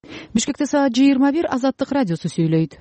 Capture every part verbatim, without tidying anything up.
Бишкекте саат жыйырма бир. Азаттык радиосу сүйлөйт.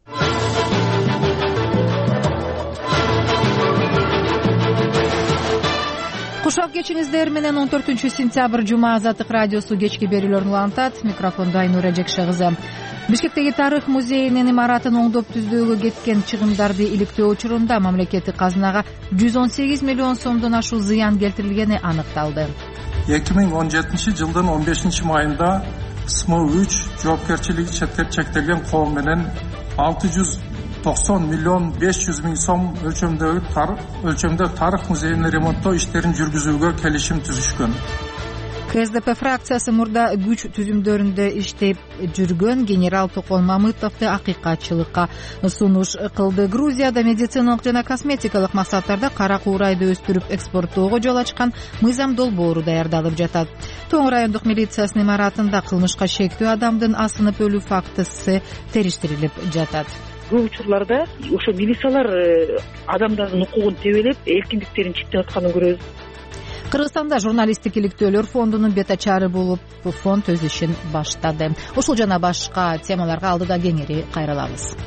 Кушак кечиңиздер менен он төртүнчү сентябрь жума Азаттык радиосу кечки берүүлөрүн улантат. Микрофондо Айнура Жекше кызы. Бишкектеги тарых музейинин имаратын оңдоп түздөөгө кеткен чыгымдарды иликтөө учурунда мамлекеттик казынага жүз он сегиз миллион сомдон ашуун зыян келтирилгени аныкталды. эки миң он жетинчи жылдын он бешинчи майында эс эм о үч жоопкерчилиги чектелген коом менен алты жүз токсон миллион беш жүз миң сом өлчөмдөгү өлчөмдө тарых музейин ремонттоо иштерин жүргүзүүгө келишим түзүшкөн. ка эс дэ пэ фракциясы мурда күч түзүмдөрүндө иштеп жүргөн генерал Токон Мамытовду акыйкатчылыкка сунуш кылды. Грузияда медициналык жана косметикалык максаттарда кара куурайды өстүрүп экспорттоого жол ачкан мыйзам долбоору даярдалып жатат. Тоң райондук милициясынын имаратында кылмышка шектүү адамдын асынып өлүү фактысы териштирилип жатат. Көп учурларда ошо милициялар адамдардын укугун тебелеп, эркиндиктерин чектеп атканын көрөбүз. Кыргызстанда журналисттик иликтөөлөр фондунун бет ачары болуп, фонд өз ишин баштады. Ушул жана башка темаларга алдыда кеңири кайрылабыз.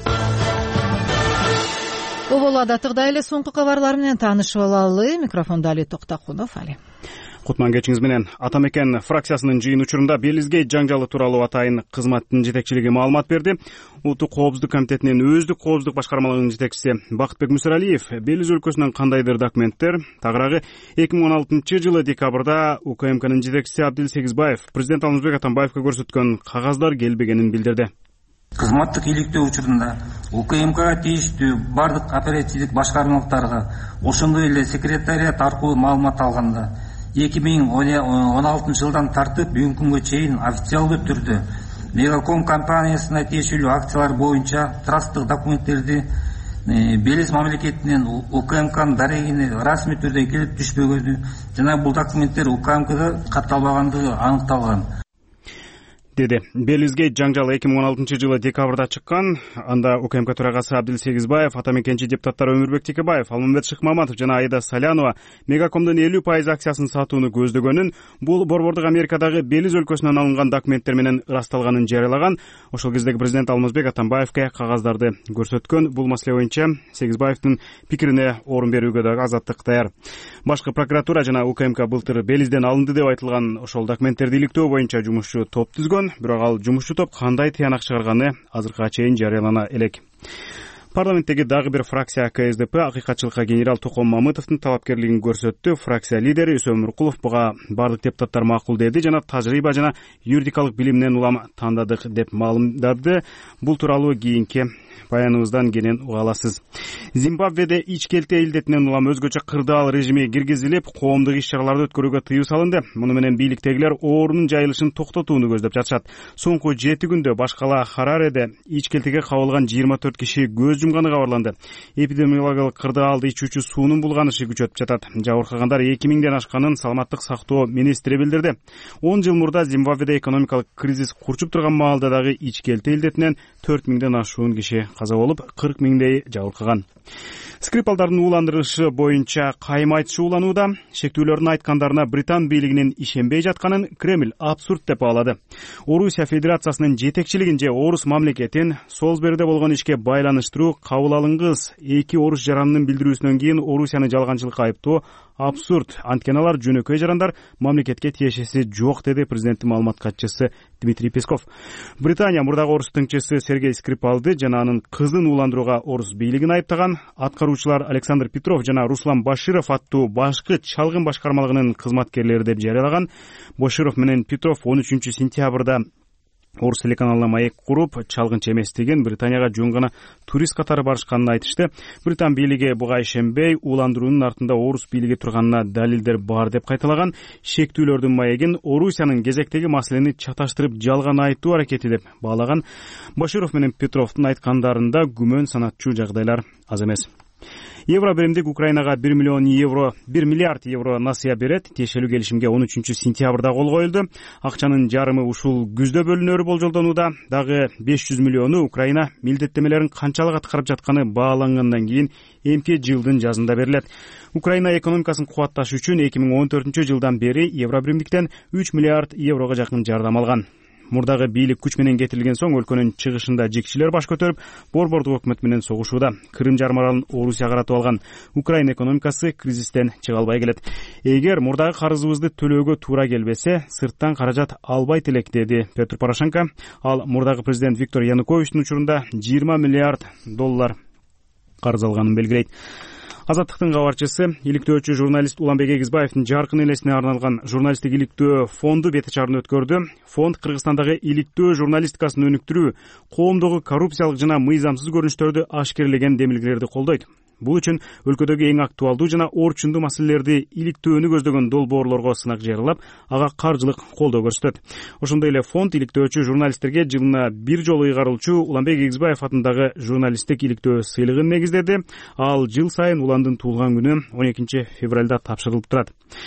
Обол адаттыгдай эле соңку кабарлар менен таанышып алалы. Микрофондо Али Токтакунов. Али. Кутман кечиңиз менен. Атамекен фракциясынын жыйын учурунда Белизгей жаңжалы тууралуу атайын кызматтын жетекчилиги маалымат берди. Улуттук коопсуздук комитетинин өздүк коопсуздук башкармалыгынын жетекчиси Бакытбек Мусаралиев Белиз өлкөсүнөн кандайдыр документтер, тагыраагы эки миң он алтынчы жылы декабрда У К М Кнын жетекчиси Абдил Сегизбаев президент Алмазбек Атамбаевге көрсөткөн кагаздар келбегенин билдирди. Кызматтык иликтөө учурунда У К М Кга тийиштүү бардык оперативдик башкармалыктарга, ошондой эле секретариат аркылуу маалымат алганда эки миң он алтынчы жылдан тартып бүгүнкү күнгө чейин официалдуу түрдө Мегаком компаниясына тиешелүү акциялар боюнча трасттык документтерди Белиз мамлекетинен У К М Кнын дарегине расмий түрдө келип түшпөгөнү жана бул документтер У К М Кда катталбагандыгы аныкталган. Деди. Белизгей жаңжалы эки миң он алтынчы жылы декабрда чыккан. Анда У К М К төрагасы Абдил Сегизбаев, атамекенчи депутаттар Өмүрбек Текебаев, Алмамбет Шыкмаматов жана Айда Салянова Мегакомдун элүү пайыз акциясын сатууну көздөгөнүн, бул борбордук Америкадагы Белиз өлкөсүнөн алынган документтер менен ырасталганын жарыялаган. Ошол кездеги президент Алмазбек Атамбаевге кагаздарды көрсөткөн. Бул маселе боюнча Сегизбаевдин пикирине орун берүүгө дагы Азаттык даяр. Башкы прокуратура жана У К М К былтыр Белизден алынды деп айтылган ошол документтерди иликтөө боюнча жумушчу топ түзгөн. Бирок ал жумушчу топ кандай тыянак чыгарганы азыркыга чейин жарыялана элек. Парламенттеги дагы бир фракция К С Д П акыйкатчылыкка генерал Токон Мамытовдун талапкерлигин көрсөттү. Фракция лидери Үсөм Нуркулов буга бардык депутаттар макул деди жана тажрыйба жана юридикалык билиминен улам тандадык деп маалымдады. Бул тууралуу кийинки баяныбыздан кенен уга аласыз. Зимбабведе ичкелте илдетинен улам өзгөчө кырдаал режими киргизилип, коомдук иш-чараларды өткөрүүгө тыюу салынды. Муну менен бийликтегилер оорунун жайылышын токтотууну көздөп жатышат. Соңку жети күндө баш кала Харареде ичкелтеге кабылган жыйырма төрт киши көз жумганы кабарланды. Эпидемиологиялык кырдаалды ичүүчү суунун булганышы күчөтүп жатат. Жабыркагандар эки миңден ашканын саламаттык сактоо министри билдирди. он жыл мурда Зимбабведе экономикалык кризис курчуп турган маалда дагы ичкелте илдетинен төрт миңден ашуун киши каза болуп, кырк миңдей жабыркаган. Скрипалдардын ууландырышы боюнча кайым айтышы ууланууда. Шектүүлөрдүн айткандарына Британ бийлигинин ишенбей жатканын Кремль абсурд деп баалады. Орусия Федерациясынын жетекчилигин же орус мамлекетин Солсбериде болгон ишке байланыштыруу кабыл алынгыс. Эки орус жаранынын билдирүүсүнөн кийин Орусияны жалганчылыкка айыптоо абсурд. Анткени алар жөнөкөй жарандар, мамлекетке тиешеси жок, деди президенттин маалымат катчысы Дмитрий Песков. Британия мурдагы орус тыңчысы Сергей Скрипалды жана анын кызын ууландырууга орус бийлигин айыптаган. Аткаруучулар Александр Петров жана Руслан Баширов аттуу башкы чалгын башкармалыгынын кызматкерлери деп жарыялаган. Баширов менен Петров он үчүнчү сентябрда Орус телеканалына маек куруп, чалгынчы эместигин, Британияга жөн гана турист катары барышканын айтышты. Британ бийлиги буга ишенбей, ууландыруунун артында орус бийлиги турганына далилдер бар деп кайталаган. Шектүүлөрдүн маегин Орусиянын кезектеги маселени чаташтырып жалган айтуу аракети деп баалаган. Баширов менен Петровдун айткандарында күмөн санатчу жагдайлар аз эмес. Евро биримдик Украинага бир миллион евро, бир миллиард евро насыя берет. Тиешелүү келишимге он үчүнчү сентябрда кол коюлду. Акчанын жарымы ушул күздө бөлүнөрү болжолдонууда. Дагы беш жүз миллиону Украина милдеттемелерин канчалык аткарып жатканы баалангандан кийин эмки жылдын жазында берилет. Украина экономикасын кубатташ үчүн эки миң он төртүнчү жылдан бери евро биримдиктен үч миллиард еврого жакын жардам алган. Мурдагы бийлик күч менен кетирилген соң өлкөнүн чыгышында жекчилер баш көтөрүп, борбордук өкмөт менен согушууда. Крым жарым аралын Орусия каратып алган Украина экономикасы кризистен чыга албай келет. Эгер мурдагы карызыбызды төлөөгө туура келбесе, сырттан каражат албайт элек, деди Петр Порошенко. Ал мурдагы президент Виктор Януковичтин учурунда жыйырма миллиард доллар карыз алганын белгилейт. Азаттыктын кабарчысы, иликтөөчү журналист Уланбек Эгизбаевдин жаркын элесине арналган журналисттик иликтөө фонду бети чарын өткөрдү. Фонд Кыргызстандагы иликтөө журналистикасын өнүктүрүү, коомдогу коррупциялык жана мыйзамсыз көрүнүштөрдү ашкерлеген демилгелерди колдойт. Бул үчүн өлкөдөгү эң актуалдуу жана орчундуу маселелерди иликтөөнү көздөгөн долбоорлорго сынак жарыялап, ага каржылык колдоо көрсөтөт. Ошондой эле фонд иликтөөчү журналисттерге жылына бир жолу ыйгарылчу Уланбек Эгизбаев атындагы журналисттик иликтөө сыйлыгын негиздеди. Ал жыл сайын Уландын туулган күнү он экинчи февралда тапшырылып турат.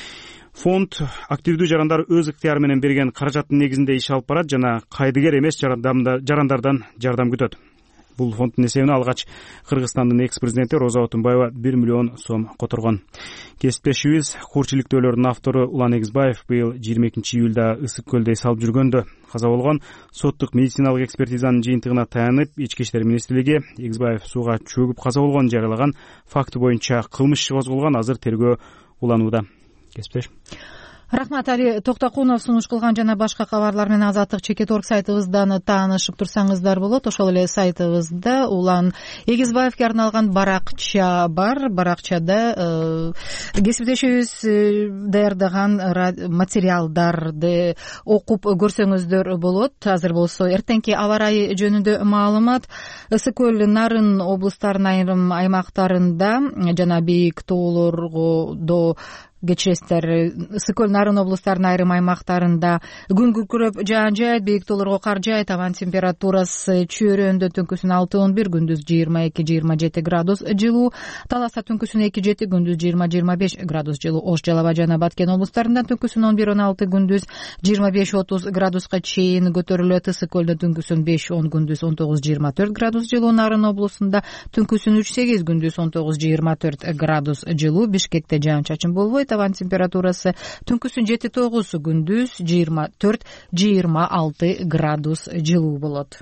Фонд активдүү жарандар өз ыктыяры менен берген каражаттын негизинде иш алып барат жана кайдыгер эмес жарандардан жардам күтөт. Бул фонддун эсебине алгач Кыргызстандын экс-президенти Роза Отунбаева бир миллион сом которгон. Кесиптешибиз, курч иликтөөлөрдүн автору Улан Эгизбаев быйыл жыйырма экинчи июлда Ысык көлдө эс алып жүргөндө каза болгон. Соттук медициналык экспертизанын жыйынтыгына таянып, Ички иштер министрлиги Эгизбаев сууга чөгүп каза болгонун жарыялаган факты боюнча кылмыш иши козголгон, азыр тергөө уланууда. Кесиптеш. Рахмат, Али Токтокунов сунуш кылган жана башка кабарлар менен Азаттык чекит орг сайтыбыздан таанышып турсаңыздар болот. Ошол эле сайтыбызда Улан Эгизбаевге арналган баракча бар. Баракчада кесиптешибиз даярдаган материалдарды окуп көрсөңүздөр болот. Азыр болсо эртеңки аба ырайы жөнүндө маалымат. Ысык көл, Нарын облустарынын айрым аймактарында жана бийик тоолорго кечиресиздер, Ысык көл, Нарын облустарынын айрым аймактарында күн күркүрөп жаан жайт, бийик тоолорго кар жайт, абанын температурасы чөйрөндө түнкүсүн алты он бир, күндүз жыйырма эки жыйырма жети градус жылуу, Таласта түнкүсүн эки жети, күндүз жыйырма жыйырма беш градус жылуу, Ош, Жалал абад жана Баткен облустарында түнкүсүн он бир он алты, күндүз жыйырма беш отуз градуска чейин көтөрүлөт. Ысык көлдө түнкүсүн беш он, күндүз он тогуз жыйырма төрт градус жылуу, Нарын облусунда түнкүсүн үч сегиз, күндүз он тогуз жыйырма төрт градус жылуу, Бишкекте жаан чачын болбойт, абанын температурасы түнкүсүн жети тогуз, күндүз жыйырма төрт жыйырма алты градус жылуу болот.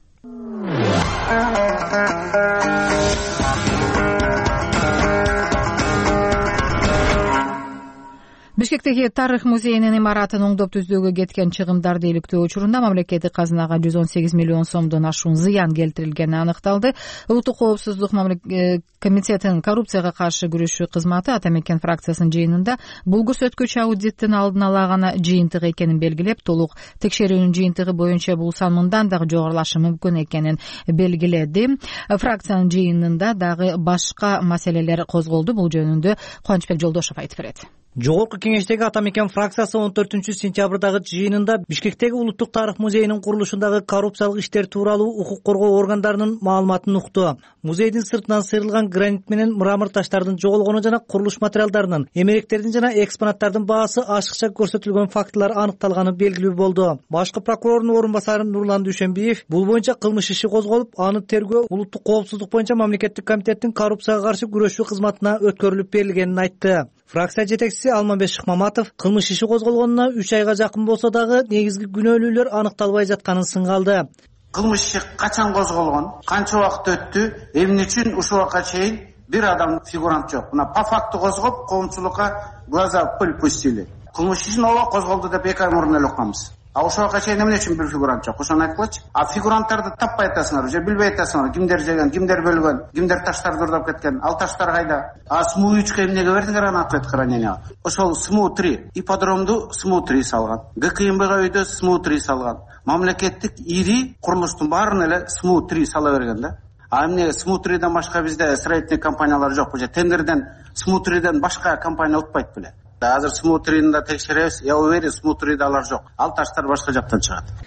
Бишкектеги Тарых музейинин имаратын оңдоп түздөөгө кеткен чыгымдарды иликтөө учурунда мамлекеттик казынага жүз он сегиз миллион сомдон ашуун зыян келтирилгени аныкталды. Улуттук коопсуздук комитетинин коррупцияга каршы күрөшүү кызматы Ата Мекен фракциясынын жыйынында бул көрсөткүч аудиттин алдын ала гана жыйынтык экенин белгилеп, толук текшерүүнүн жыйынтыгы боюнча бул сан мындан дагы жогорулашы мүмкүн экенин белгиледи. Фракциянын жыйынында дагы башка маселелер козголду. Бул жөнүндө Кубанычбек Жолдошов айтып берет. Жогорку кеңештеги Ата Мекен фракциясы он төртүнчү сентябрдагы жыйынында Бишкектеги Улуттук тарых музейинин курулушундагы коррупциялык иштер тууралуу укук коргоо органдарынын маалыматын укту. Музейдин сыртынан сыйрылган гранит менен мрамор таштардын жоголгону жана курулуш материалдарынын, эмеректердин жана экспонаттардын баасы ашыкча көрсөтүлгөн фактылар аныкталганы белгилүү болду. Башкы прокурордун орун басары Нурлан Дүйшөнбиев бул боюнча кылмыш иши козголуп, аны тергөө Улуттук коопсуздук боюнча мамлекеттик комитеттин коррупцияга каршы күрөшүү кызматына өткөрүлүп берилгенин айтты. Фракция жетекчиси Алмамбет Шыкмаматов кылмыш иши козголгонуна үч айга жакын болсо дагы негизги күнөөлүүлөр аныкталбай жатканын сыңгалды. Кылмыш иши качан козголгон, канча убакыт өттү, эмне үчүн ушул убакка чейин бир адам фигурант жок. Мына по факту козгоп, коомчулукка глаза пыль пустили. Кылмыш ишин ооба козголду деп эки ай мурун эле укканбыз. А ушул убакка чейин эмне үчүн бир фигурант жок? Ошону айткылачы. А фигуранттарды таппай атасыңар, же билбей атасыңар, кимдер жеген, кимдер бөлгөн, кимдер таштарды урдап кеткен, ал таштар кайда? А СМУ үчкө эмнеге бердиңер аны ответ храненияга? Ошол СМУ три, ипподромду СМУ три салган, ГКМБга үйдө СМУ три салган. Мамлекеттик ири курулуштун баарын эле СМУ три сала берген да. А эмне СМУ триден башка бизде строительный компаниялар жок беле? Тендерден СМУ триден башка компания утпайт беле? Азыр СМУ трини да текшеребиз. Я уверен, СМУ триден алар жок. Ал таштар башка жактан чыгат.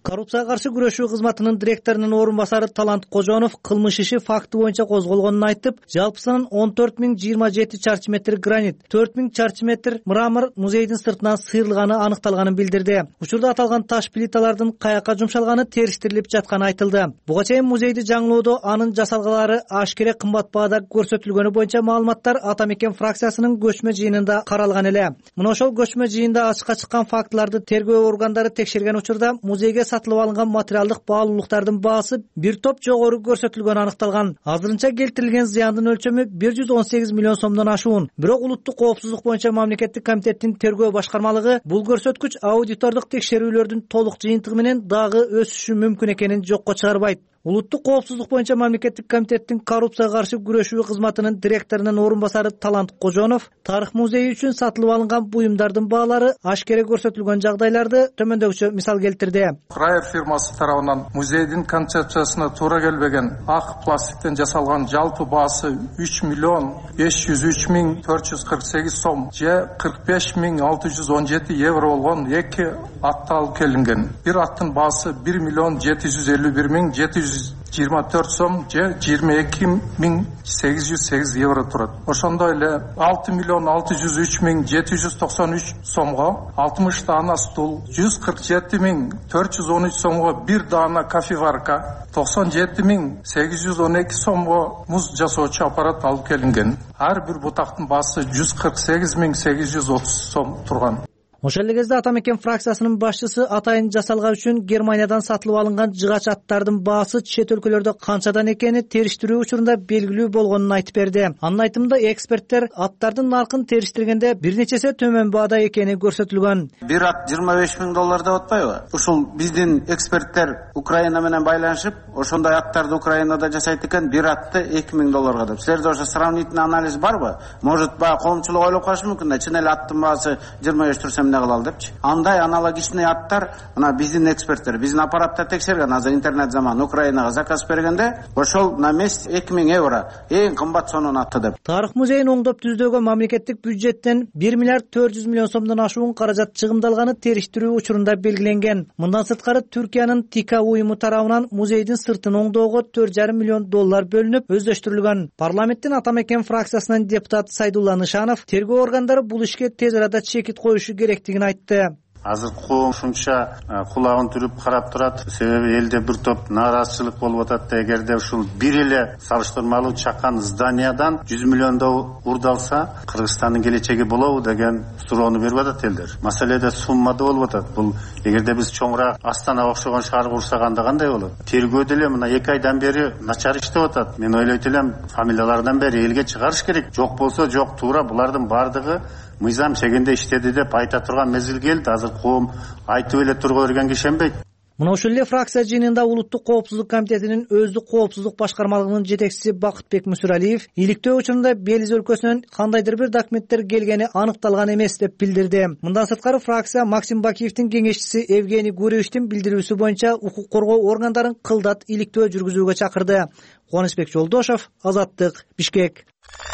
Коррупцияга каршы күрөшүү кызматынын директорунун орун басары Талант Кожонов кылмыш иши факты боюнча козголгонун айтып, жалпы санын он төрт миң жыйырма жети чарчы метр гранит, төрт миң чарчы метр мрамор музейдин сыртынан сыйрылганы аныкталганын билдирди. Учурда аталган таш плиталардын каяка жумшалганы териштирилип жатканы айтылды. Буга чейин музейди жаңылоодо анын жасалгалары ашкере кымбат баада көрсөтүлгөнү боюнча маалыматтар Ата Мекен фракциясынын көчмө жыйынында каралган эле. Мына ошол көчмө жыйында ачыкка чыккан фактыларды тергөө органдары текшерген учурда музейге сатылып алынган материалдык баалуулуктардын баасы бир топ жогору көрсөтүлгөнү аныкталган. Азырынча келтирилген зыяндын өлчөмү бир жүз он сегиз миллион сомдон ашуун. Бирок улуттук коопсуздук боюнча мамлекеттик комитеттин тергөө башкармалыгы бул көрсөткүч аудитордук текшерүүлөрдүн толук жыйынтыгы менен дагы өсүшү мүмкүн экенин жокко чыгарбайт. Улуттук коопсуздук боюнча мамлекеттик комитеттин коррупцияга каршы күрөшүү кызматынын директорунун орун басары Талант Кожонов тарых музейи үчүн сатылып алынган буюмдардын баалары ашкере көрсөтүлгөн жагдайларды төмөндөгүчө мисал келтирди. Крайер фирмасы тарабынан музейдин концепциясына туура келбеген ак пластиктен жасалган жалпы баасы үч миллион беш жүз үч миң төрт жүз кырк сегиз сом же кырк беш миң алты жүз он жети евро болгон эки атты алып келинген. Бир аттын баасы бир миллион жети жүз элүү бир миң жети жүз жыйырма төрт сом же жыйырма эки миң сегиз жүз сегиз евро турат. Ошондой эле алты миллион алты жүз үч миң жети жүз токсон үч сомго алтымыш даана стул, жүз кырк жети миң төрт жүз он үч сомго бир даана кофеварка, токсон жети миң сегиз жүз он эки сомго муз жасоочу аппарат алып келинген. Ар бир бутактын баасы жүз кырк сегиз миң сегиз жүз отуз сом турган. Ошол эле кезде Ата Мекен фракциясынын башчысы атайын жасалгаа үчүн Германиядан сатылып алынган жыгач аттардын баасы чет өлкөлөрдө канчадан экени териштирүү учурунда белгилүү болгонун айтып берди. Анын айтымында эксперттер аттардын наркын териштиргенде бир нечесе төмөн баада экени көрсөтүлгөн. Бир ат жыйырма беш миң доллар деп атпайбы? Ушул биздин эксперттер Украина менен байланышып, ошондой аттарды Украинада жасайт экен, бир атты эки миң долларга деп. Силерде ошо сравнительный анализ барбы? Может, баа коомчулук ойлоп калышы мүмкүн да, чын эле аттын баасы жыйырма беш турса кылалы депчи. Андай аналогичный аттар мына биздин эксперттер, биздин аппаратта текшерген, азыр интернет заман Украинага заказ бергенде, ошол на месте эки миң евро эң кымбат сонун атты деп. Тарых музейин оңдоп түздөгөн мамлекеттик бюджеттен бир миллиард төрт жүз миллион сомдон ашуун каражат чыгымдалганы териштирүү учурунда белгиленген. Мындан сырткары Түркиянын ТИКА уюму тарабынан музейдин сыртын оңдоого төрт жарым миллион доллар бөлүнүп өздөштүрүлгөн. Парламенттин Ата Мекен фракциясынын депутаты Сайдулла Нышанов тергөө органдары бул ишке тез арада чекит коюшу керек айтты. Азыр коом ушунча кулагын түрүп карап турат. Себеби элде бир топ нааразычылык болуп атат да, эгерде ушул бир эле салыштырмалуу чакан зданиядан жүз миллиондоо урдалса, Кыргызстандын келечеги болобу деген суроону берип атат элдер. Маселеде суммада болуп атат. Бул эгерде биз чоңураак Астанага окшогон шаар курсак анда кандай болот? Тергөө деле мына эки айдан бери начар иштеп атат. Мен ойлойт элем, фамилиялардан бери элге чыгарыш керек. Жок болсо жок, туура булардын бардыгы мыйзам чегинде иштеди деп айта турган мезгил келди. Азыр коом айтып эле турга бергенге ишенбейт. Мына ушул эле фракция жыйынында Улуттук коопсуздук комитетинин өздүк коопсуздук башкармалыгынын жетекчиси Бакытбек Мүсүралиев иликтөө учурунда Белиз өлкөсүнөн кандайдыр бир документтер келгени аныкталган эмес деп билдирди. Мындан сырткары фракция Максим Бакиевдин кеңешчиси Евгений Гуревичтин билдирүүсү боюнча укук коргоо органдарын кылдат иликтөө жүргүзүүгө чакырды. Кубанычбек Жолдошов, Азаттык, Бишкек.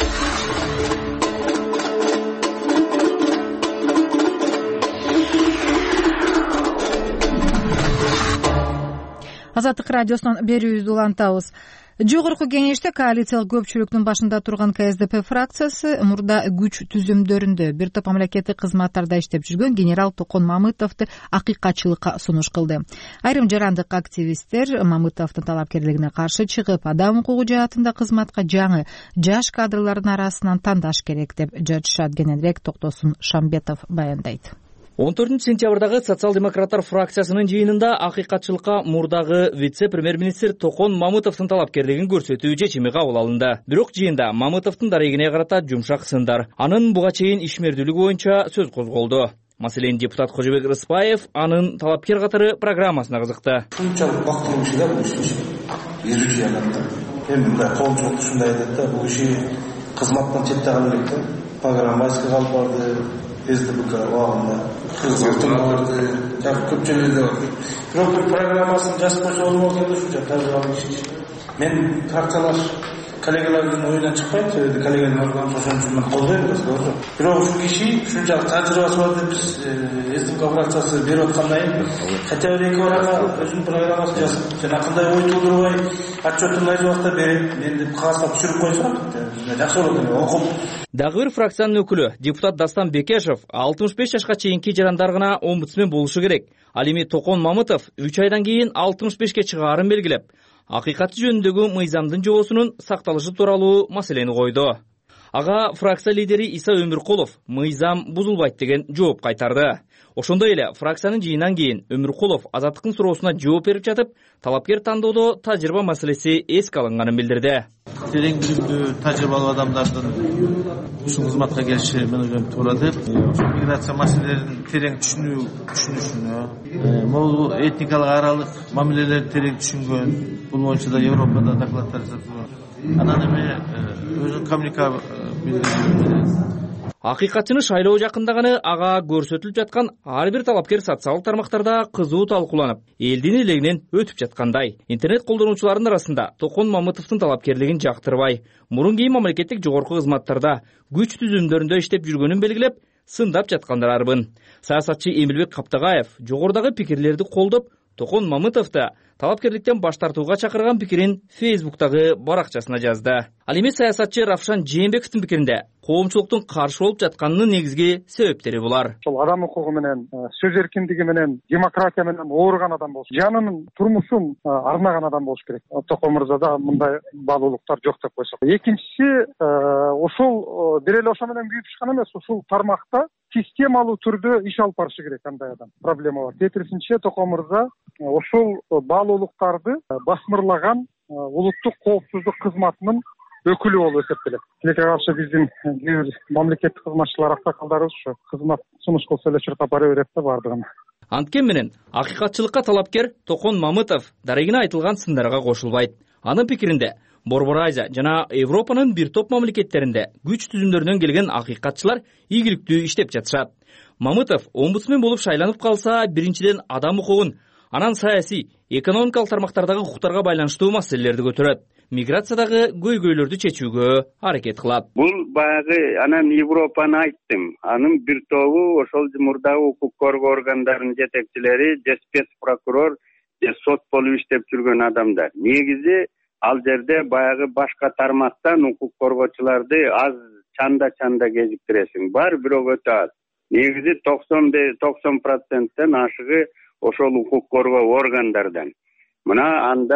Азаттык радиосунан берүүбүздү улантабыз. Жогорку кеңеште коалициялык көпчүлүктүн башында турган ка эс де пе фракциясы мурда күч түзүмдөрүндө бир топ мамлекеттик кызматтарда иштеп жүргөн генерал Токон Мамытовду акыйкатчылыкка сунуш кылды. Айрым жарандык активисттер Мамытовдун талапкерлигине каршы чыгып, адам укугу жаатында кызматка жаңы жаш кадрлардын арасынан тандаш керек деп жатышат. Кененирээк Токтосун Шамбетов баяндайт. он төртүнчү сентябрдагы социал-демократтар фракциясынын жыйынында акыйкатчылыкка мурдагы вице-премьер-министр Токон Мамытовдун талапкерлигин көрсөтүү чечими кабыл алынды. Бирок жыйында Мамытовдун дарегине карата жумшак сындар, анын буга чейин ишмердүүлүгү боюнча сөз козголду. Маселен, депутат Кожобек Рыспаев анын талапкер катары программасына кызыкты. Ушунчалык бактылуу иши да бул иш. Эрежи алат да. Эми мындай коомчулук ушундай айтат да, бул иши кызматтан четте калып элек да. Программаска калып барды. эс дэ бэ ка убагында кызматтарды жакшы көп жерлерде бар. Бирок бир программасын жазып койсо болмок эле ушунча таза калып иш. Мен фракциялаш коллегалардын оюнан чыкпайт, себеби коллегалар ошон үчүн мен колдойм да, ошо. Бирок ушул киши ушунчалык тажрыйбасы бар деп биз СДП фракциясы берип аткандан кийин хотя бы эки баракка өзүнүн программасын жазып, жана кандай ой туудурбай отчеттун айыл убакта берип, мен деп кагазга түшүрүп койсо, жакшы болот эле, окуп. Дагы бир фракциянын өкүлү депутат Дастан Бекешев алтымыш беш жашка чейинки жарандар гана омбудсмен болушу керек. Ал эми Токон Мамытов үч айдан кийин алтымыш бешке чыгаарын белгилеп, акыйкаты жөнүндөгү мыйзамдын жобосунун сакталышы тууралуу маселени койду. Ага фракция лидери Иса Өмүркулов мыйзам бузулбайт деген жооп кайтарды. Ошондой эле фракциянын жыйынынан кийин Өмүркулов Азаттыктын суроосуна жооп берип жатып, талапкер тандоодо тажрыйба маселеси эске алынганын билдирди. Терең билимдүү, тажрыйбалуу адамдардын ушул кызматка келиши мен ойлойм туура деп. Ошол миграция маселелерин терең түшүнүү, түшүнүшүнө, могул этникалык аралык мамилелерди терең түшүнгөн, бул боюнча да Европада докладдар жасалган. Анан эми өзүнүн коммуникаб билдирүү. Акыйкатчыны шайлоо жакындаганы ага көрсөтүлүп жаткан ар бир талапкер социалдык тармактарда кызуу талкууланып, элдин элегинен өтүп жаткандай. Интернет колдонуучулардын арасында Токон Мамытовдун талапкерлигин жактырбай, мурун кийин мамлекеттик жогорку кызматтарда күч түзүмдөрүндө иштеп жүргөнүн белгилеп, сындап жаткандар арбын. Саясатчы Эмилбек Каптагаев жогорудагы пикирлерди колдоп, Токон Мамытовду талапкерликтен баш тартууга чакырган пикирин Фейсбуктагы баракчасына жазды. Ал эми саясатчы Равшан Жээнбековдун пикиринде коомчулуктун каршы болуп жатканынын негизги себептери булар. Ошол адам укугу менен, сөз эркиндиги менен, демократия менен ооруган адам болуш, жанынын турмушун арнаган адам болуш керек. Токон мырзада мындай баалуулуктар жок деп койсок. Экинчиси, ошол бир эле ошо менен күйүп чыккан эмес, ушул тармакта системалуу түрдө иш алып барышы керек андай адам. Проблема бар. Тетирисинче Токон мырза ошол баалуулуктарды басмырлаган улуттук коопсуздук кызматынын өкүлү болуп эсептелет. Тилекке каршы биздин кээ бир мамлекеттик кызматчылар, аксакалдарыбыз ушу кызмат сунуш кылса эле чуркап бара берет да бардыгын. Анткени менен акыйкатчылыкка талапкер Токон Мамытов дарегине айтылган сындарга кошулбайт. Анын пикиринде Борбор Азия жана Европанын бир топ мамлекеттеринде күч түзүмдөрүнөн келген акыйкатчылар ийгиликтүү иштеп жатышат. Мамытов омбудсмен болуп шайланып калса, биринчиден адам укугун, анан саясий, экономикалык тармактардагы укуктарга байланыштуу маселелерди көтөрөт. Миграциядагы көйгөйлөрдү чечүүгө аракет кылат. Бул баягы анан Европаны айттым. Анын бир тобу ошол мурдагы укук коргоо органдарынын жетекчилери, же спец прокурор, же сот болуп иштеп жүргөн адамдар. Негизи ал жерде баягы башка тармактан укук коргоочуларды аз чанда-чанда кезиктиресиң. Бар, бирок өтө аз. Негизи токсон проценттен ашыгы ошол укук коргоо органдардан. Мына анда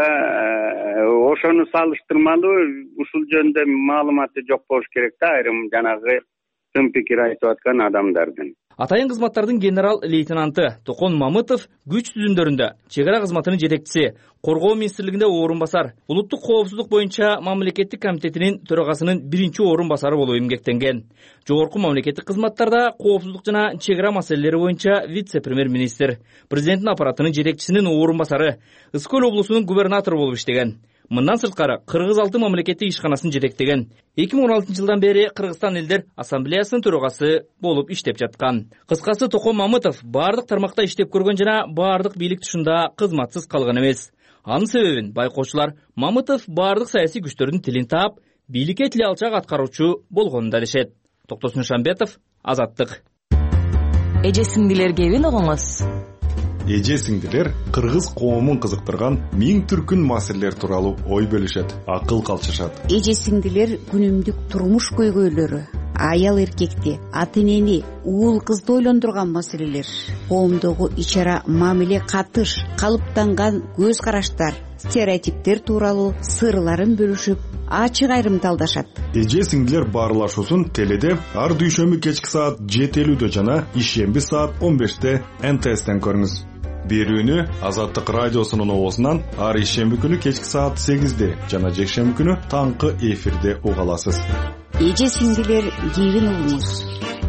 ошону салыштырмалуу ушул жөнүндө маалыматы жок болуш керек да, айрым жанагы тым пикир айтып аткан адамдардын. Атайын кызматтардын генерал лейтенанты Токон Мамытов күч түзүмдөрүндө чек ара кызматынын жетекчиси, коргоо министрлигинде орун басар, улуттук коопсуздук боюнча мамлекеттик комитетинин төрагасынын биринчи орун басары болуп эмгектенген. Жогорку мамлекеттик кызматтарда коопсуздук жана чек ара маселелери боюнча вице-премьер-министр, президенттин аппаратынын жетекчисинин орун басары, Ысык көл облусунун губернатору болуп иштеген. Мындан сырткары Кыргыз алты мамлекеттик ишканасын жетектеген. эки миң он алтынчы жылдан бери Кыргызстан элдер ассамблеясынын төрагасы болуп иштеп жаткан. Кыскасы Токон Мамытов бардык тармакта иштеп көргөн жана бардык бийлик тушунда кызматсыз калган эмес. Анын себебин байкоочулар Мамытов бардык саясий күчтөрдүн тилин таап, бийликке тили алчак аткаруучу болгонун дешет. Токтосун Шамбетов, Азаттык. Эже сиңдилер кебин огоңуз. Эже сиңдилер кыргыз коомун кызыктырган миң түркүн маселелер тууралуу ой бөлүшөт, акыл калчышат. Эже сиңдилер күнүмдүк турмуш көйгөйлөрү, аял эркекти, ата энени, уул кызды ойлондурган маселелер, коомдогу ичара мамиле катыш, калыптанган көз караштар, стереотиптер тууралуу сырларын бөлүшүп, ачык айрымталдашат. Эже сиңдилер баарлашуусун теледе ар дүйшөмбү кечки саат жети элүүдө жана ишемби саат он беште эн тэ эстен көрүңүз. Берүүнү Азаттык радиосунун оозунан ар ишемби күнү кечки саат сегизде жана жекшемби күнү таңкы эфирде уга аласыз. Эже сиңдилер кебин угуңуз.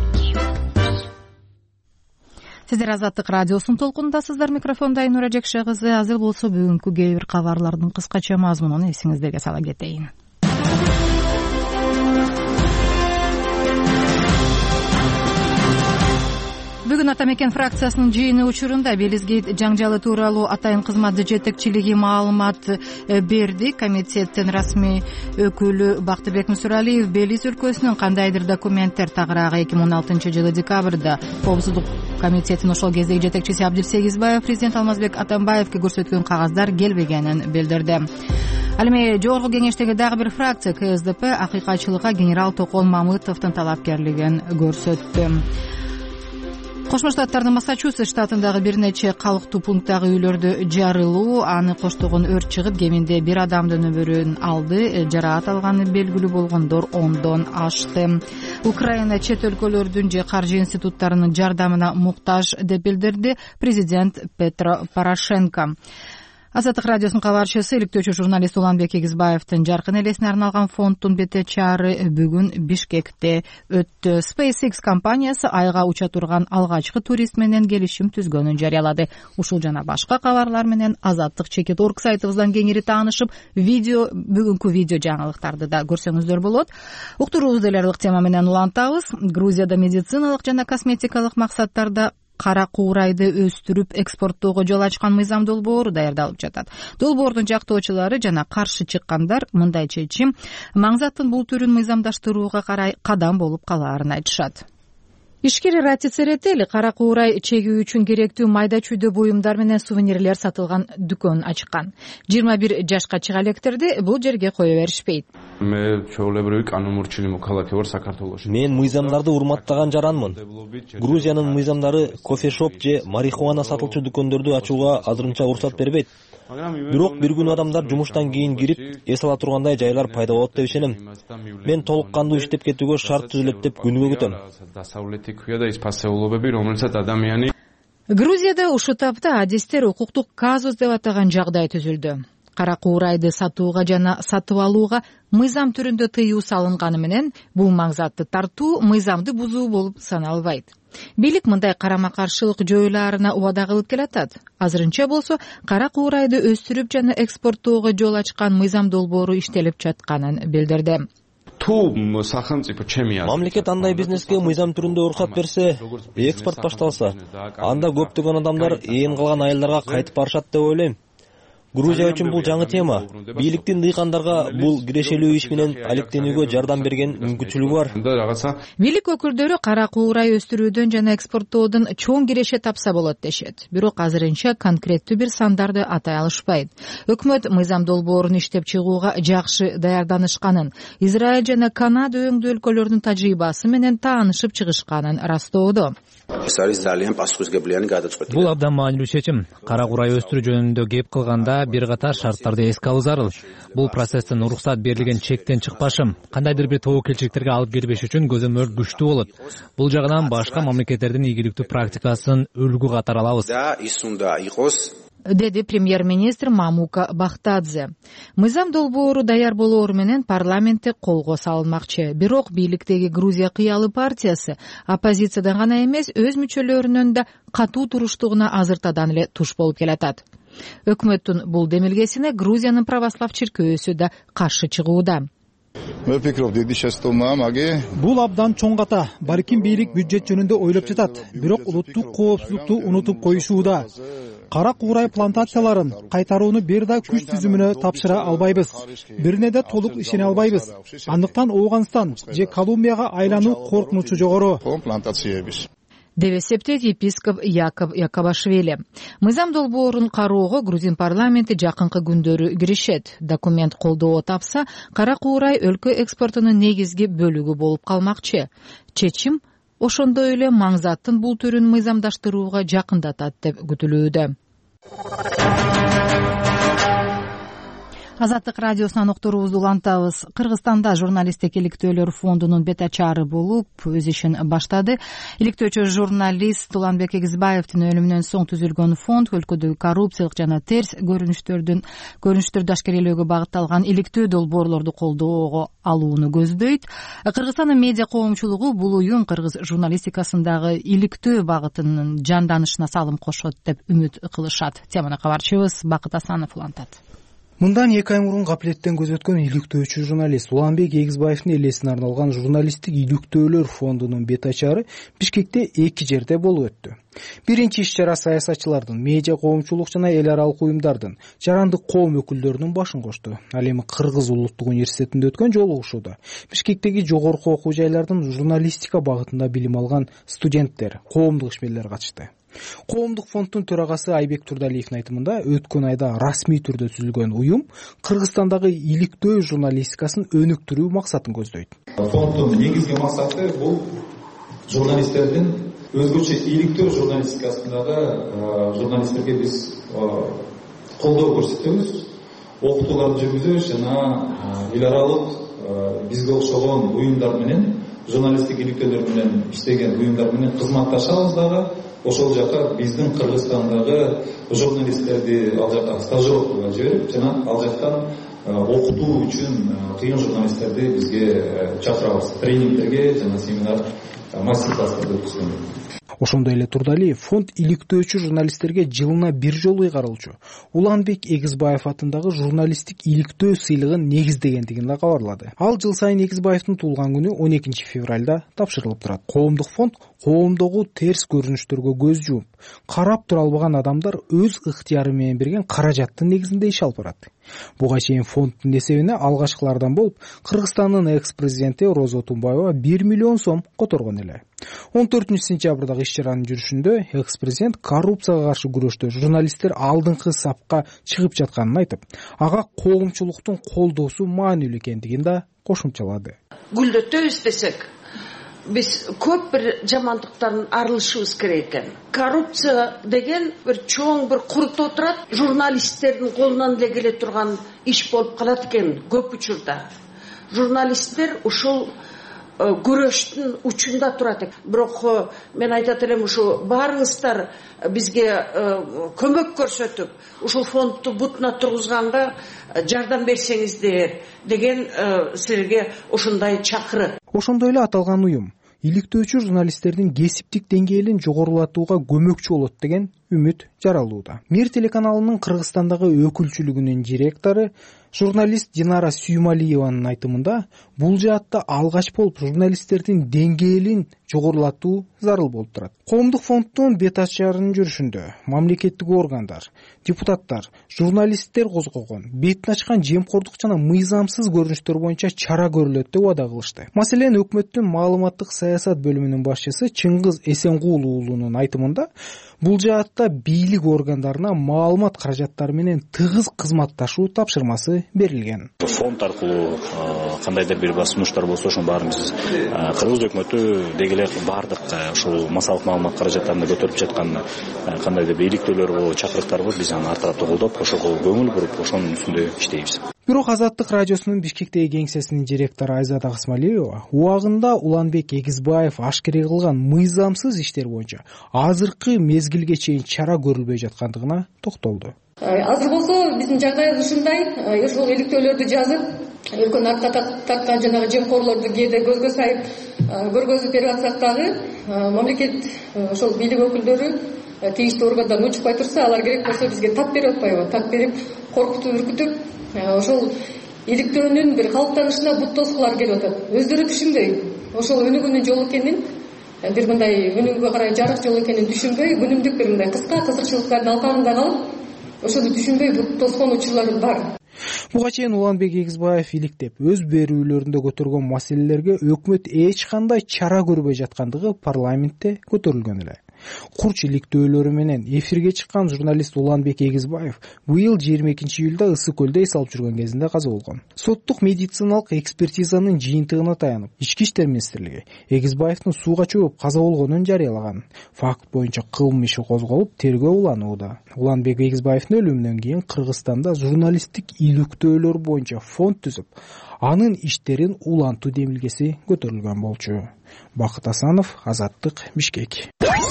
Сиздер Азаттык радиосунун толкунундасыздар. Микрофонда Айнура Жекше кызы. Азыр болсо бүгүнкү кээ бир кабарлардын кыскача мазмунун эсиңиздерге сала кетейин. Бүгүн Ата мекен фракциясынын жыйыны учурунда Белизгейт жаңжалы тууралуу Атайын кызмат жетекчилиги маалымат берди. Комитеттин расмий өкүлү Бактыбек Мусуралиев Белиз өлкөсүнүн кандайдыр документтер тагыраагы эки миң он алтынчы жылы декабрда Коопсуздук комитетинин ошол кездеги жетекчиси Абдилсегизбаев президент Алмазбек Атамбаевге көрсөткөн кагаздар келбегенин билдирди. Ал эми жогорку кеңештеги дагы бир фракция Ка Эс Де Пе акыйкатчылыкка генерал Токон Мамытовдун талапкерлигин көрсөттү. Кошмо Штаттардын Массачусетс штатындагы бир нече калктуу пункттагы үйлөрдө жарылуу, аны коштогон өрт чыгып, кеминде бир адамдын өмүрүн алды. Жараат алганы белгилүү болгондор ондон ашты. Украина чет өлкөлөрдүн же каржы институттарынын жардамына муктаж деп билдирди президент Петро Порошенко. Азаттык радиосунун кабарчысы, иликтөөчү журналист Уланбек Эгизбаевдин жаркын элесине арналган фонддун бете чаары бүгүн Бишкекте өттү. SpaceX компаниясы айга уча турган алгачкы турист менен келишим түзгөнүн жарыялады. Ушул жана башка кабарлар менен азаттык чекит орг сайтыбыздан кеңири таанышып, видео бүгүнкү видео жаңылыктарды да көрсөңүздөр болот. Уктуруубузду эле тема менен улантабыз. Грузияда медициналык жана косметикалык максаттарда кара куурайды өстүрүп экспорттоого жол ачкан мыйзам долбоору даярдалып жатат. Долбоордун жактоочулары жана каршы чыккандар мындай чечим маңзаттын бул түрүн мыйзамдаштырууга карай кадам болуп калаарын айтышат. Ишкер Ратицеретели кара куурай чегүү үчүн керектүү майда чүйдө буюмдар менен сувенирлер сатылган дүкөн ачкан. жыйырма бир жашка чыга электерди бул жерге кое беришпейт. Мен мыйзамдарды урматтаган жаранмын. Грузиянын мыйзамдары кофешоп же марихуана сатылчу дүкөндөрдү ачууга азырынча уруксат бербейт. Бирок бир күн адамдар жумуштан кийин кирип, эс ала тургандай жайлар пайда болот деп ишенем. Мен толук кандуу иштеп кетүүгө шарт түзүлөт деп күнүгө күтөм. Грузияда ушул тапта адистер укуктук казус деп атаган жагдай түзүлдү. Кара куурайды сатууга жана сатып алууга мыйзам түрүндө тыюу салынганы менен бул маңзатты тартуу мыйзамды бузуу болуп саналбайт. Бийлик мындай карама-каршылык жоюлаарына убада кылып келатат. Азырынча болсо кара куурайды өстүрүп жана экспорттоого жол ачкан мыйзам долбоору иштелип жатканын билдирди. Мамлекет андай бизнеске мыйзам түрүндө уруксат берсе, экспорт башталса, анда көптөгөн адамдар ээн калган айылдарга кайтып барышат деп ойлойм. Грузия үчүн бул жаңы тема. Бийликтин дыйкандарга бул кирешелүү иш менен алектенүүгө жардам берген мүмкүнчүлүгү бар. Бийлик өкүлдөрү кара куурай өстүрүүдөн жана экспорттоодон чоң киреше тапса болот дешет. Бирок азырынча конкреттүү бир сандарды атай алышпайт. Өкмөт мыйзам долбоорун иштеп чыгууга жакшы даярданышканын, Израиль жана Канада өңдүү өлкөлөрдүн тажрыйбасы менен таанышып чыгышканын растоодо. Бул абдан маанилүү чечим. Кара куурай өстүрүү жөнүндө кеп кылганда бир катар шарттарды эске алуу зарыл. Бул процесстин уруксат берилген чектен чыкпашым, кандайдыр бир тобокелчиликтерге алып келбеш үчүн көзөмөл күчтүү болот. Бул жагынан башка мамлекеттердин ийгиликтүү практикасын үлгү катары алабыз, деди премьер-министр Мамука Бахтадзе. Мыйзам долбоору даяр болоору менен парламентте колго салынмакчы. Бирок бийликтеги Грузия кыялы партиясы оппозициядан гана эмес, өз мүчөлөрүнүн да катуу туруштугуна азыртадан эле туш болуп келатат. Өкмөттүн бул демилгесине Грузиянын православ чиркөөсү да каршы чыгууда. Бул абдан чоң ката. Балким бийлик бюджет жөнүндө ойлоп жатат, бирок улуттук коопсуздукту унутуп коюшууда. Кара куурай плантацияларын кайтарууну бир да күч түзүмүнө тапшыра албайбыз. Бирине да толук ишене албайбыз. Андыктан Ооганстан же Колумбияга айлануу коркунучу жогору, деп эсептейт епископ Яков Якабашвили. Мыйзам долбоорун кароого грузин парламенти жакынкы күндөрү киришет. Документ колдоо тапса, кара куурай өлкө экспортунун негизги бөлүгү болуп калмакчы. Чечим ошондой эле маңзаттын бул түрүн мыйзамдаштырууга жакындатат деп күтүлүүдө. Азаттык радиосунан уктуруубузду улантабыз. Кыргызстанда журналисттик иликтөөлөр фондунун бетачары болуп өз ишин баштады. Иликтөөчү журналист Уланбек Эгизбаевдин өлүмүнөн соң түзүлгөн фонд өлкөдөгү коррупциялык жана терс көрүнүштөрдүн көрүнүштөрдү ашкерелөөгө багытталган иликтөө долбоорлорду колдоого алууну көздөйт. Кыргызстандын медиа коомчулугу бул уюм кыргыз журналистикасындагы иликтөө багытынын жанданышына салым кошот деп үмүт кылышат. Теманы кабарчыбыз Бакыт Асанов улантат. мындан эки ай мурун капилеттен көз өткөн иликтөөчү журналист Уланбек Эгизбаевдин элесине арналган журналисттик иликтөөлөр фондунун бет ачары Бишкекте эки жерде болуп өттү. Биринчи иш-чара саясатчылардын, медиа коомчулук жана эл аралык уюмдардын, жарандык коом өкүлдөрүнүн башын кошту. Ал эми Кыргыз улуттук университетинде өткөн жолугушууда Бишкектеги жогорку окуу жайлардын журналистика багытында билим алган студенттер, коомдук ишмерлер катышты. Коомдук фонддун төрагасы Айбек Турдалиевдин айтымында өткөн айда расмий түрдө түзүлгөн уюм Кыргызстандагы иликтөө журналистикасын өнүктүрүү максатын көздөйт. Фонддун негизги максаты бул журналисттердин өзгөчө иликтөө журналистикасындагы журналисттерге биз колдоо көрсөтөбүз, окутууларды жүргүзөбүз жана эл аралык бизге окшогон уюмдар менен, журналисттик иликтөөлөр менен иштеген уюмдар менен кызматташабыз дагы. Ошол жака биздин Кыргызстандагы журналисттерди ал жака стажировкага жиберип, жана ал жактан окутуу үчүн кыйын журналисттерди бизге чакырабыз. Тренингтерге жана семинар, мастер-класстарды өткүзгөн. Ошондой эле Турдалиев фонд иликтөөчү журналисттерге жылына бир жолу ыйгарылчу Уланбек Эгизбаев атындагы журналисттик иликтөө сыйлыгын негиздегендигин да кабарлады. Ал жыл сайын Эгизбаевдин туулган күнү он экинчи февралда тапшырылып турат. Коомдук фонд коомдогу терс көрүнүштөргө көз жумуп, карап тура албаган адамдар өз ыктыяры менен берген каражаттын негизинде иш алып барат. Буга чейин фонддун эсебине алгачкылардан болуп Кыргызстандын экс-президенти Роза Отунбаева бир миллион сом которгон эле. он төртүнчү сентябрдагы иш-чаранын жүрүшүндө экс-президент коррупцияга каршы күрөштө журналисттер алдыңкы сапка чыгып жатканын айтып, ага коомчулуктун колдоосу маанилүү экендигин да кошумчалады. Гүлдөтөбүз десек, биз көп бир жамандыктардан арылышыбыз керек экен. Коррупция деген бир чоң бир курутуп отурат, журналисттердин колунан эле келе турган иш болуп калат экен көп учурда. Журналисттер ушул күрөштүн учунда турат экен. Бирок мен айтат элем, ушу баарыңыздар бизге көмөк көрсөтүп, ушул фондду бутуна тургузганга жардам берсеңиздер деген силерге ушундай чакырып. Ошондой эле аталган уюм иликтөөчү журналисттердин кесиптик деңгээлин жогорулатууга көмөкчү болот деген үмүт жаралууда. Мир телеканалынын Кыргызстандагы өкүлчүлүгүнүн директору журналист Динара Сүймалиеванын айтымында, бул жаатта алгач болуп журналисттердин деңгээлин жогорулатуу зарыл болуп турат. Коомдук фонддун бет ачарынын жүрүшүндө мамлекеттик органдар, депутаттар, журналисттер козгогон, бетин ачкан жемкордук жана мыйзамсыз көрүнүштөр боюнча чара көрүлөт деп убада кылышты. Маселен, өкмөттүн маалыматтык саясат бөлүмүнүн башчысы Чыңгыз Эсенгул уулунун айтымында, бул жаатта бийлик органдарына маалымат каражаттары менен тыгыз кызматташуу тапшырмасы берилген. Фонд аркылуу кандайдыр бир басымдыктар болсо, ошонун баарын биз Кыргыз өкмөтү деги эле баардык ушул массалык маалымат каражаттарында көтөрүп жаткан кандайдыр бир иликтөөлөр болобу, чакырыктар болот, биз аны ар тараптуу колдоп, ошого көңүл буруп, ошонун үстүндө иштейбиз. Бирок Азаттык радиосунун Бишкектеги кеңсесинин директору Айзада Кысмалиева убагында Уланбек Эгизбаев ашкерей кылган мыйзамсыз иштер боюнча азыркы мезгилге чейин чара көрүлбөй жаткандыгына токтолду. Азыр болсо биздин жагдайыбыз ушундай, ошол иликтөөлөрдү жазып, өлкөнү артка тарткан жанагы жемкорлорду кээде көзгө сайып көргөзүп берип атсак дагы, мамлекет ошол бийлик өкүлдөрү тийиштүү органдардан учпай турса, алар керек болсо бизге так берип атпайбы? Так берип, коркутуп, үркүтүп, ошол иликтөөнүн бир калыптанышына бут тоскулар келип атат. Өздөрү түшүнбөй, ошол өнүгүүнүн жолу экенин, бир мындай өнүгүүгө карай жарык жол экенин түшүнбөй, күнүмдүк бир мындай кыска кызыкчылыктардын алкагында калып, ошону түшүнбөй бут тоскон учурлар бар. Буга чейин Уланбек Эгизбаев иликтеп, өз берүүлөрүндө көтөргөн маселелерге өкмөт эч кандай чара көрбөй жаткандыгы парламентте көтөрүлгөн эле. Курч иликтөөлөрү менен эфирге чыккан журналист Уланбек Эгизбаев быйыл жыйырма экинчи июлда Ысык көлдө эс алып жүргөн кезинде каза болгон. Соттук медициналык экспертизанын жыйынтыгына таянып, Ички иштер министрлиги Эгизбаевдин сууга чөгүп каза болгонун жарыялаган. Факт боюнча кылмыш иши козголуп, тергөө уланууда. Уланбек Эгизбаевдин өлүмүнөн кийин Кыргызстанда журналисттик иликтөөлөр боюнча фонд түзүп, анын иштерин улантуу демилгеси көтөрүлгөн болчу. Бакыт Асанов, Азаттык, Бишкек.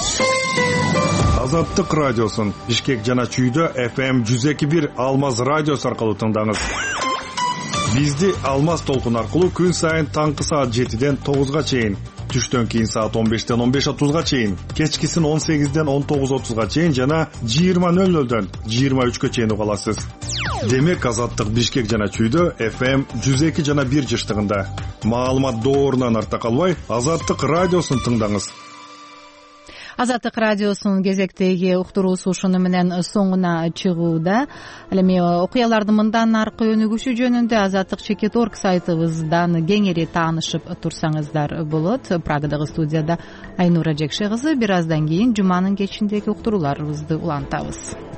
Азаттык радиосун Бишкек жана Чүйдө эф эм жүз эки бир Алмаз радиосу аркылуу тыңдаңыз. Бизди Алмаз толкун аркылуу күн сайын таңкы саат жетиден тогузга чейин түштөн кийин саат он бештен он беш отузга чейин, кечкисин он сегизден он тогуз отузга чейин жана жыйырма нөл нөлдөн жыйырма үчкө чейин уга аласыз. Демек Азаттык Бишкек жана Чүйдө эф эм жүз эки жана бир жыштыгында. Маалымат доорунан арта калбай, Азаттык радиосун тыңдаңыз. Азаттык радиосунун кезектеги уктуруусу ушуну менен соңуна чыгууда. Ал эми окуялардын мындан аркы өнүгүшү жөнүндө Азаттык чекит точка орг сайтыбыздан кеңири таанышып турсаңыздар болот. Прагадагы студияда Айнура Жекше кызы. Бир аздан кийин жуманын кечиндеги уктурууларыбызды улантабыз.